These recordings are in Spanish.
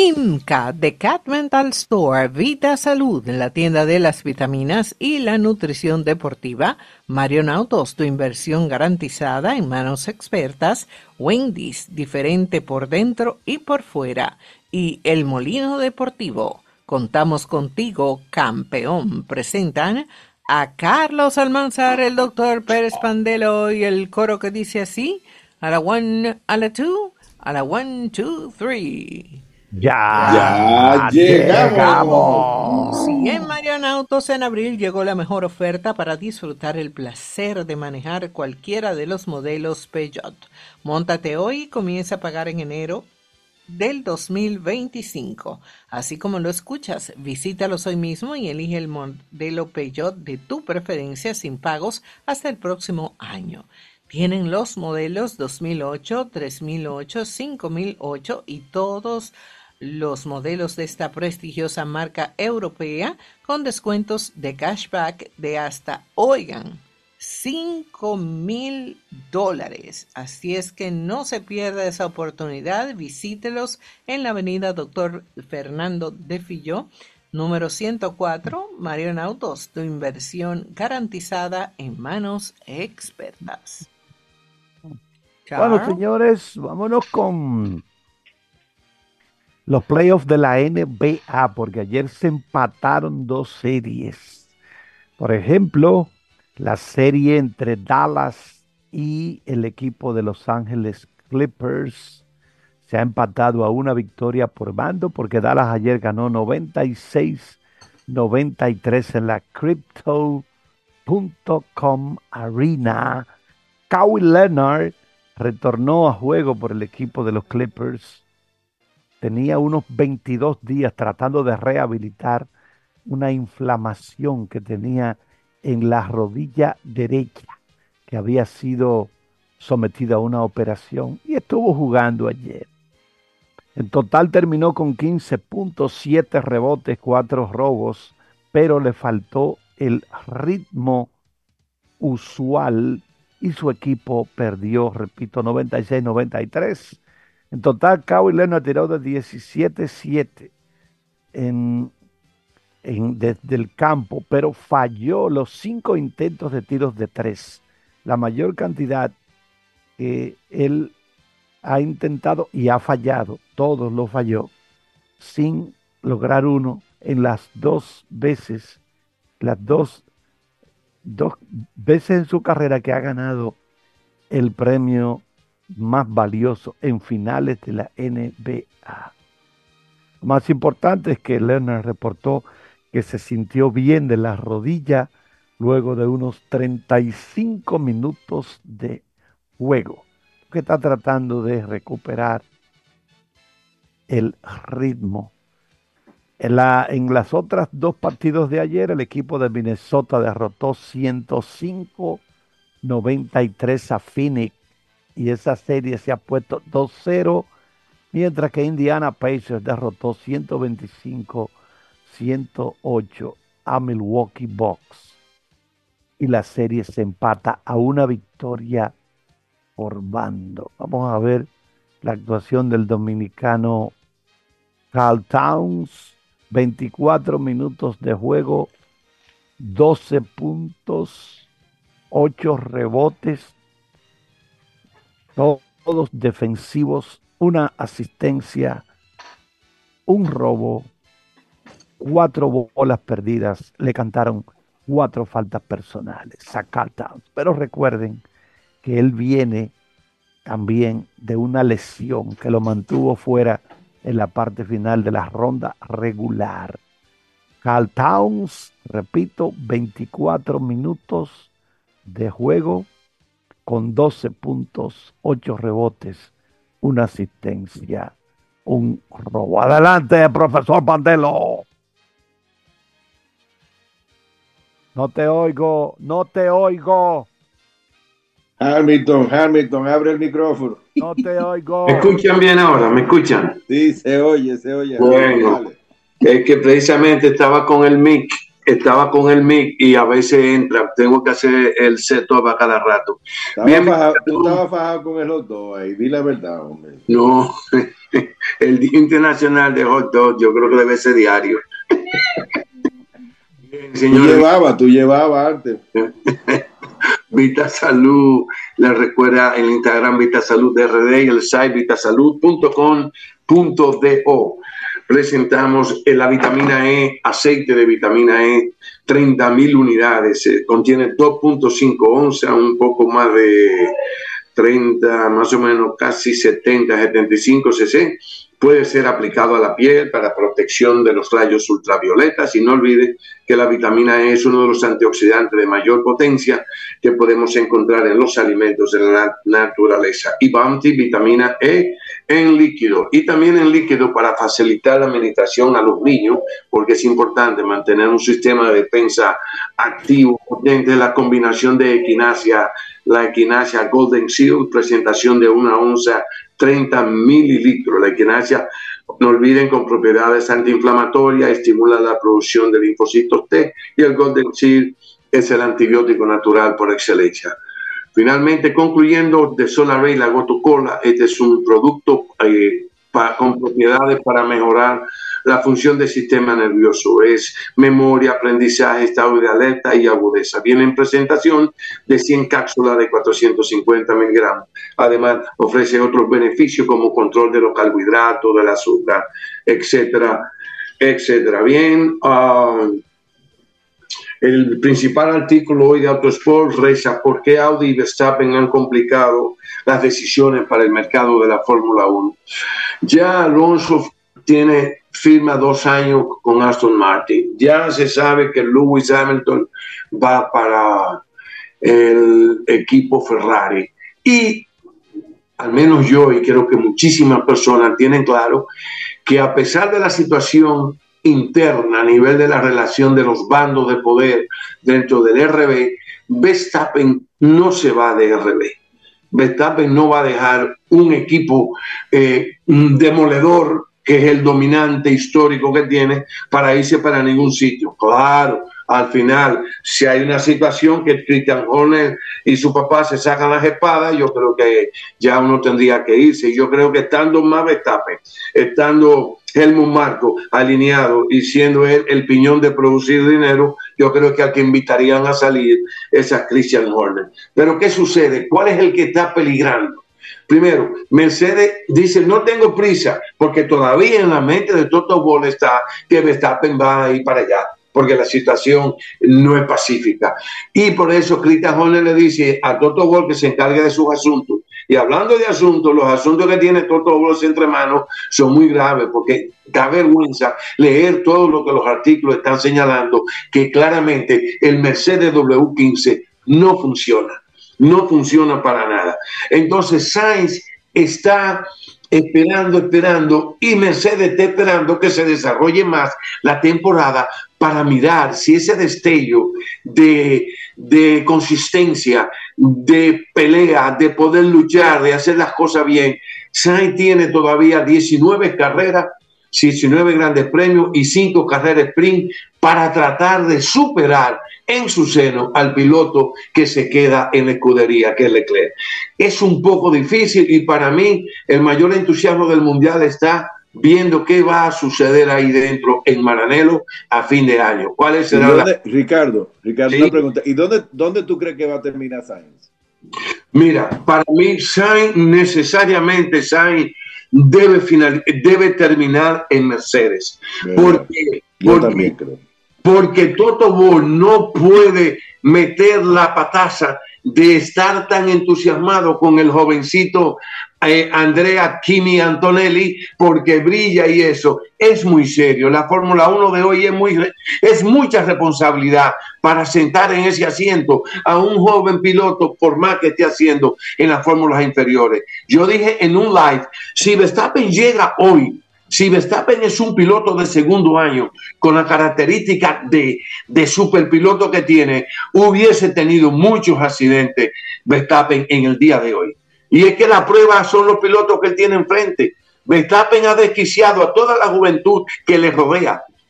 IMCA, The Cat Mental Store, Vita Salud, la tienda de las vitaminas y la nutrición deportiva, Marion Autos, tu inversión garantizada en manos expertas, Wendy's, diferente por dentro y por fuera, y El Molino Deportivo. Contamos contigo, campeón. Presentan a Carlos Almanzar, el doctor Pérez Pandelo y el coro que dice así, a la one, a la two, a la one, two, three. Ya llegamos. Si en Marion Autos en abril llegó la mejor oferta para disfrutar el placer de manejar cualquiera de los modelos Peugeot. Móntate hoy y comienza a pagar en enero del 2025. Así como lo escuchas, visítalos hoy mismo y elige el modelo Peugeot de tu preferencia sin pagos hasta el próximo año. Tienen los modelos 2008, 3008, 5008 y todos los modelos de esta prestigiosa marca europea con descuentos de cashback de hasta, oigan, $5,000. Así es que no se pierda esa oportunidad. Visítelos en la avenida Dr. Fernando de Filló, número 104, Marion Autos, tu inversión garantizada en manos expertas. Bueno, señores, vámonos con los playoffs de la NBA, porque ayer se empataron dos series. Por ejemplo, la serie entre Dallas y el equipo de Los Ángeles Clippers se ha empatado a una victoria por bando, porque Dallas ayer ganó 96-93 en la Crypto.com Arena. Kawhi Leonard retornó a juego por el equipo de los Clippers. Tenía unos 22 días tratando de rehabilitar una inflamación que tenía en la rodilla derecha, que había sido sometida a una operación, y estuvo jugando ayer. En total terminó con 15 puntos, 7 rebotes, 4 robos, pero le faltó el ritmo usual y su equipo perdió, repito, 96-93. En total, Kawhi Leonard tiró de 17-7 desde el campo, pero falló los 5 intentos de tiros de 3, la mayor cantidad que él ha intentado y ha fallado, todos lo falló, sin lograr uno en las dos veces en su carrera que ha ganado el premio más valioso en finales de la NBA. Lo más importante es que Leonard reportó que se sintió bien de la rodilla luego de unos 35 minutos de juego, que está tratando de recuperar el ritmo. En las otras dos partidos de ayer, el equipo de Minnesota derrotó 105-93 a Phoenix, y esa serie se ha puesto 2-0, mientras que Indiana Pacers derrotó 125-108 a Milwaukee Bucks, y la serie se empata a una victoria por bando. Vamos a ver la actuación del dominicano Karl Towns. 24 minutos de juego, 12 puntos, 8 rebotes, todos defensivos, una asistencia, un robo, 4 bolas perdidas, le cantaron 4 faltas personales a Karl Towns. Pero recuerden que él viene también de una lesión que lo mantuvo fuera en la parte final de la ronda regular. Karl Towns, repito, 24 minutos de juego con 12 puntos, 8 rebotes, una asistencia, un robo. Adelante, profesor Pandelo. No te oigo. Hamilton, abre el micrófono. No te oigo. ¿Me escuchan bien ahora? ¿Me escuchan? Sí, se oye. Bueno, es que precisamente estaba con el mic y a veces entra. Tengo que hacer el setup a cada rato. Tú estabas fajado con el hot dog ahí, di la verdad, hombre. No, El Día Internacional de Hot Dog, yo creo que debe ser diario. Bien, señores. Tú llevabas antes. Vita Salud, les recuerda el Instagram Vita Salud RD y el site vitasalud.com.do. Presentamos la vitamina E, aceite de vitamina E, 30.000 unidades, contiene 2.5 onzas, un poco más de 30, más o menos casi 75 cc. Puede ser aplicado a la piel para protección de los rayos ultravioletas y no olvide que la vitamina E es uno de los antioxidantes de mayor potencia que podemos encontrar en los alimentos de la naturaleza. Y Bounty, vitamina E en líquido y también en líquido para facilitar la administración a los niños, porque es importante mantener un sistema de defensa activo potente. La combinación de la equinacia Golden Seal, presentación de 1 onza, 30 mililitros. La equinacia, no olviden, con propiedades antiinflamatorias, estimula la producción de linfocitos T, y el Golden Seal es el antibiótico natural por excelencia. Finalmente, concluyendo, de Solaray, la Gotucola, este es un producto con propiedades para mejorar la función del sistema nervioso. Es memoria, aprendizaje, estado de alerta y agudeza. Viene en presentación de 100 cápsulas de 450 miligramos. Además, ofrece otros beneficios como control de los carbohidratos, del azúcar, etcétera, etcétera. Bien, el principal artículo hoy de Autosport reza: ¿por qué Audi y Verstappen han complicado las decisiones para el mercado de la Fórmula 1? Ya Alonso firma 2 años con Aston Martin. Ya se sabe que Lewis Hamilton va para el equipo Ferrari. Y al menos yo, y creo que muchísimas personas tienen claro que a pesar de la situación interna a nivel de la relación de los bandos de poder dentro del RB, Verstappen no se va de RB. Verstappen no va a dejar un equipo demoledor, que es el dominante histórico que tiene, para irse para ningún sitio. Claro, al final, si hay una situación que Christian Horner y su papá se sacan las espadas, yo creo que ya uno tendría que irse. Yo creo que estando más Verstappen, estando Helmut Marko alineado y siendo él el piñón de producir dinero, yo creo que al que invitarían a salir es a Christian Horner. Pero ¿qué sucede? ¿Cuál es el que está peligrando? Primero, Mercedes dice: no tengo prisa, porque todavía en la mente de Toto Wolff está que Verstappen va a ir para allá, porque la situación no es pacífica. Y por eso Christian Horner le dice a Toto Wolff que se encargue de sus asuntos. Y hablando de asuntos, los asuntos que tiene Toto Wolff entre manos son muy graves, porque da vergüenza leer todo lo que los artículos están señalando, que claramente el Mercedes W15 no funciona. No funciona para nada. Entonces Sainz está esperando y Mercedes está esperando que se desarrolle más la temporada para mirar si ese destello de consistencia, de pelea, de poder luchar, de hacer las cosas bien. Sainz tiene todavía 19 carreras, 19 grandes premios y 5 carreras sprint para tratar de superar en su seno al piloto que se queda en la escudería, que es Leclerc. Es un poco difícil y para mí el mayor entusiasmo del mundial está viendo qué va a suceder ahí dentro en Maranello a fin de año. ¿Cuál será Ricardo, ¿Sí? Una pregunta. ¿Y dónde tú crees que va a terminar Sainz? Mira, para mí necesariamente Sainz debe terminar en Mercedes. Yo también creo. Porque Toto Wolff no puede meter la pataza de estar tan entusiasmado con el jovencito Andrea Kimi Antonelli, porque brilla y eso es muy serio. La Fórmula 1 de hoy es mucha responsabilidad para sentar en ese asiento a un joven piloto, por más que esté haciendo en las fórmulas inferiores. Yo dije en un live, si Verstappen llega hoy, si Verstappen es un piloto de segundo año con la característica de superpiloto que tiene, hubiese tenido muchos accidentes Verstappen en el día de hoy. Y es que la prueba son los pilotos que él tiene enfrente. Verstappen ha desquiciado a toda la juventud que le rodea.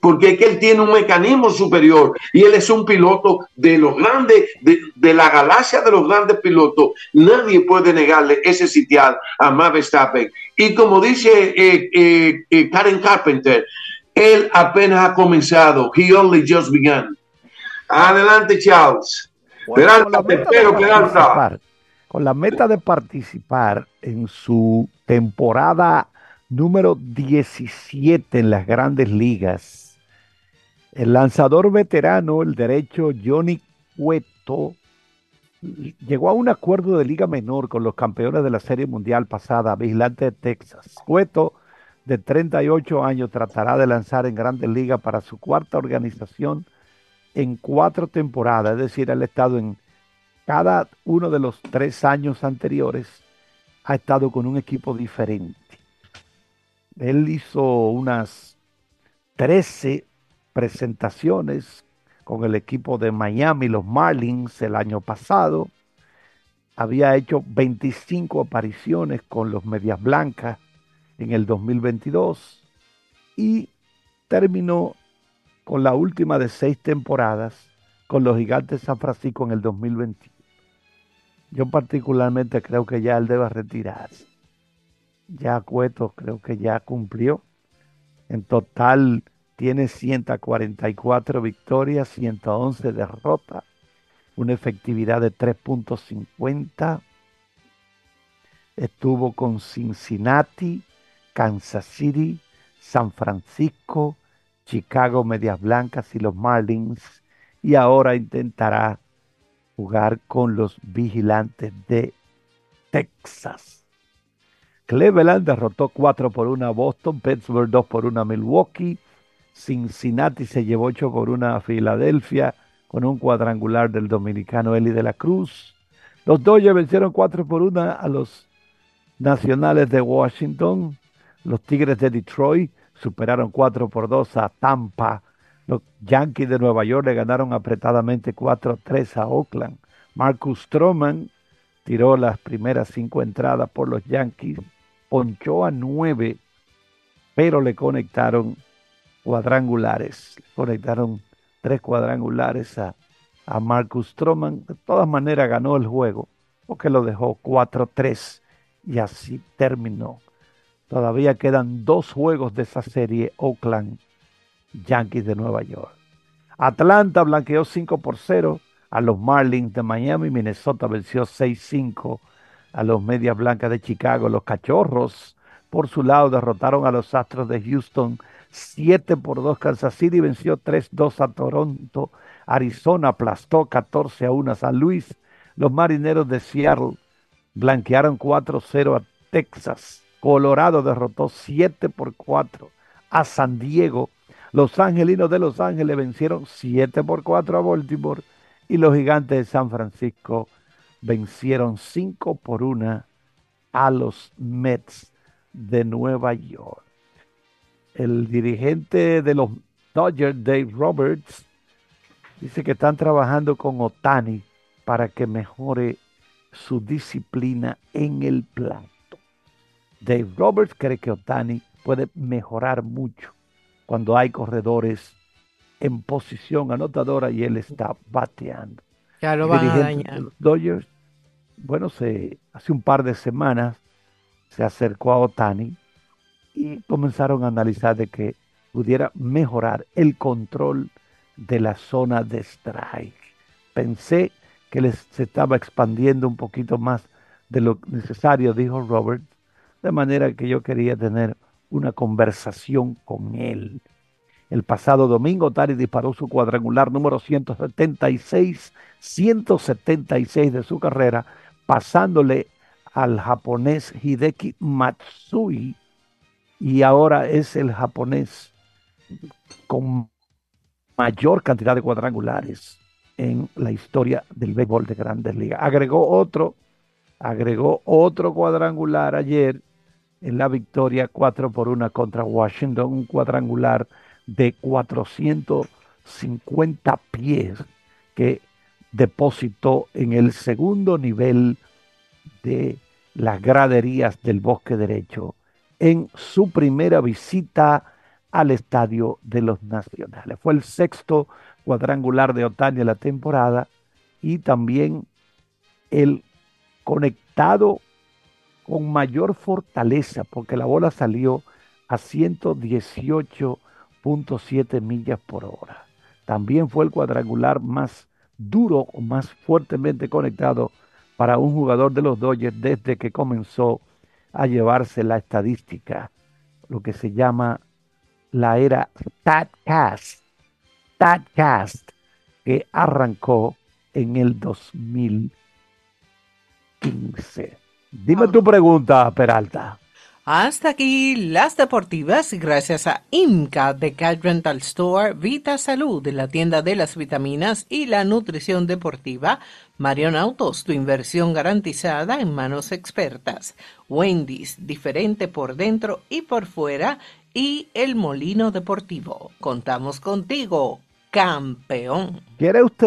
porque es que él tiene un mecanismo superior y él es un piloto de los grandes, de la galaxia de los grandes pilotos. Nadie puede negarle ese sitial a Max Verstappen. Y como dice Karen Carpenter, él apenas ha comenzado. He only just began. Adelante, Charles. Bueno, Peralta. Con la meta de participar en su temporada número 17 en las grandes ligas, el lanzador veterano, el derecho Johnny Cueto, llegó a un acuerdo de liga menor con los campeones de la Serie Mundial pasada, Vigilante de Texas. Cueto, de 38 años, tratará de lanzar en grandes ligas para su cuarta organización en 4 temporadas, es decir, él ha estado en cada uno de los 3 años anteriores, ha estado con un equipo diferente. Él hizo unas 13 presentaciones con el equipo de Miami, los Marlins, el año pasado. Había hecho 25 apariciones con los Medias Blancas en el 2022 y terminó con la última de 6 temporadas con los Gigantes de San Francisco en el 2021. Yo particularmente creo que ya él debe retirarse. Ya Cueto creo que ya cumplió. En total tiene 144 victorias, 111 derrotas, una efectividad de 3.50. Estuvo con Cincinnati, Kansas City, San Francisco, Chicago Medias Blancas y los Marlins, y ahora intentará jugar con los Vigilantes de Texas. Cleveland derrotó 4-1 a Boston, Pittsburgh 2-1 a Milwaukee, Cincinnati se llevó 8-1 a Filadelfia con un cuadrangular del dominicano Eli de la Cruz. Los Dodgers vencieron 4-1 a los Nacionales de Washington. Los Tigres de Detroit superaron 4-2 a Tampa. Los Yankees de Nueva York le ganaron apretadamente 4-3 a Oakland. Marcus Stroman tiró las primeras 5 entradas por los Yankees, ponchó a 9, pero le conectaron cuadrangulares. Le conectaron 3 cuadrangulares a Marcus Stroman. De todas maneras ganó el juego porque lo dejó 4-3 y así terminó. Todavía quedan 2 juegos de esa serie, Oakland Yankees de Nueva York. Atlanta blanqueó 5-0 a los Marlins de Miami. Minnesota venció 6-5 a los Medias Blancas de Chicago. Los Cachorros, por su lado, derrotaron a los Astros de Houston 7-2. Kansas City venció 3-2 a Toronto. Arizona aplastó 14-1 a San Luis. Los Marineros de Seattle blanquearon 4-0 a Texas. Colorado derrotó 7-4 a San Diego. Los Angelinos de Los Ángeles vencieron 7-4 a Baltimore y los Gigantes de San Francisco vencieron 5-1 a los Mets de Nueva York. El dirigente de los Dodgers, Dave Roberts, dice que están trabajando con Ohtani para que mejore su disciplina en el plato. Dave Roberts cree que Ohtani puede mejorar mucho cuando hay corredores en posición anotadora y él está bateando. Ya lo van a dañar. Los Dodgers, bueno, hace un par de semanas se acercó a Ohtani y comenzaron a analizar de que pudiera mejorar el control de la zona de strike. Pensé que se estaba expandiendo un poquito más de lo necesario, dijo Robert, de manera que yo quería tener una conversación con él. El pasado domingo, Ohtani disparó su cuadrangular número 176 de su carrera, pasándole al japonés Hideki Matsui, y ahora es el japonés con mayor cantidad de cuadrangulares en la historia del béisbol de Grandes Ligas. Agregó otro cuadrangular ayer en la victoria 4-1 contra Washington, un cuadrangular de 450 pies que depositó en el segundo nivel de las graderías del Bosque Derecho en su primera visita al estadio de los Nacionales. Fue el sexto cuadrangular de Ohtani en la temporada y también el conectado con mayor fortaleza, porque la bola salió a 118.7 millas por hora. También fue el cuadrangular más duro o más fuertemente conectado para un jugador de los Dodgers desde que comenzó a llevarse la estadística, lo que se llama la era StatCast, que arrancó en el 2015. Dime tu pregunta, Peralta. Hasta aquí las deportivas, gracias a IMCA de Cat Rental Store, Vita Salud de la tienda de las vitaminas y la nutrición deportiva, Marion Autos, tu inversión garantizada en manos expertas, Wendy's, diferente por dentro y por fuera, y El Molino Deportivo. Contamos contigo, campeón. ¿Quiere usted